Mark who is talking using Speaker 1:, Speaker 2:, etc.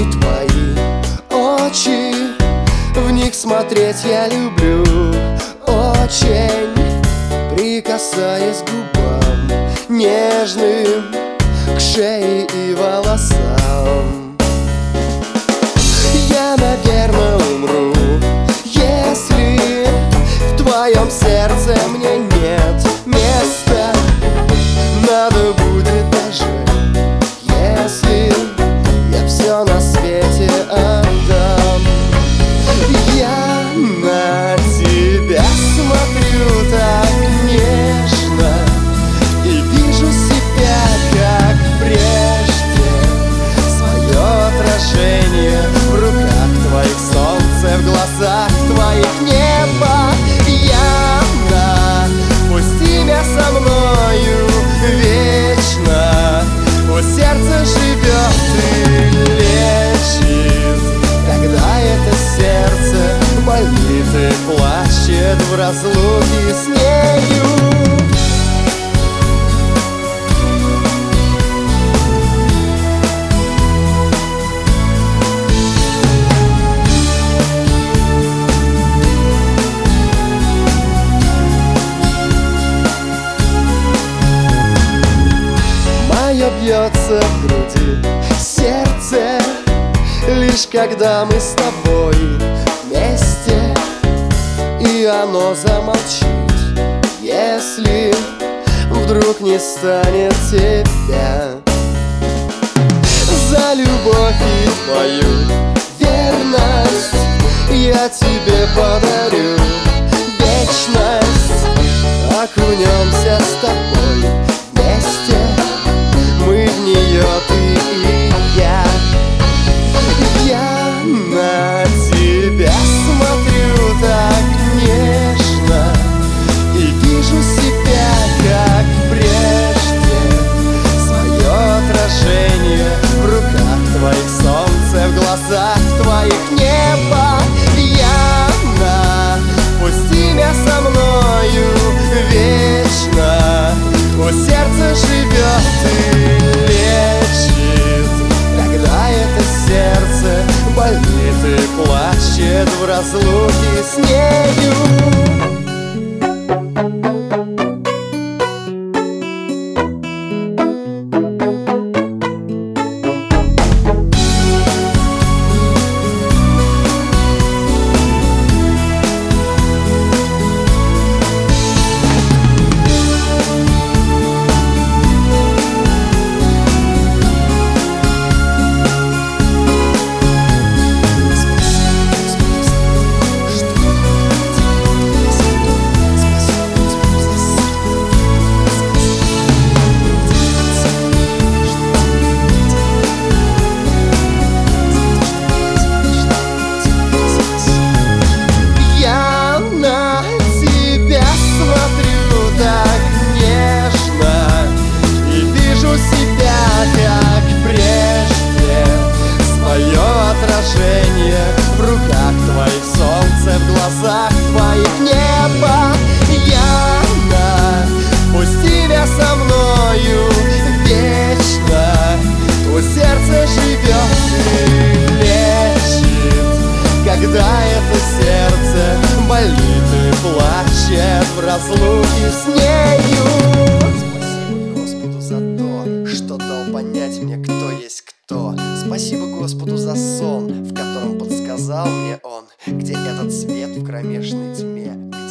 Speaker 1: твои очи, в них смотреть я люблю очень, прикасаясь к губам нежным, к шее и волосам. Я, наверное, умру, если в твоем сердце мне нет места. Надо будет даже, если я все на свете отдам. Я на тебя смотрю так нежно и вижу себя, как прежде. Свое отражение в руках твоих, солнце в глазах твоих, небо. Яна, пусть имя со мною вечно, пусть сердце живет и лечит, когда это сердце болит и плачет в разлуке с нею. Мое бьется в груди сердце, лишь когда мы с тобой вместе, и оно замолчит, если вдруг не станет тебя. За любовь и твою верность я тебе подарю вечность. Окунемся с тобой вместе, мы в нее, ты и я. Я на тебя смотрю так нежно и вижу себя, как прежде. Свое отражение в руках твоих, солнце в глазах твоих, небо. Яна, пусть имя со мною вечно, пусть сердце живет и лечит, когда это сердце болит и плачет в разлуке с нею. В руках твоих, солнце в глазах твоих, небо. Яна, пусть имя со мною вечно, пусть сердце живет и лечит, когда это сердце болит и плачет в разлуке с нею. Спасибо Господу за то, что дал понять мне, кто есть кто. Спасибо Господу за сон, в котором подсказал мне Он, где этот свет в кромешной тьме.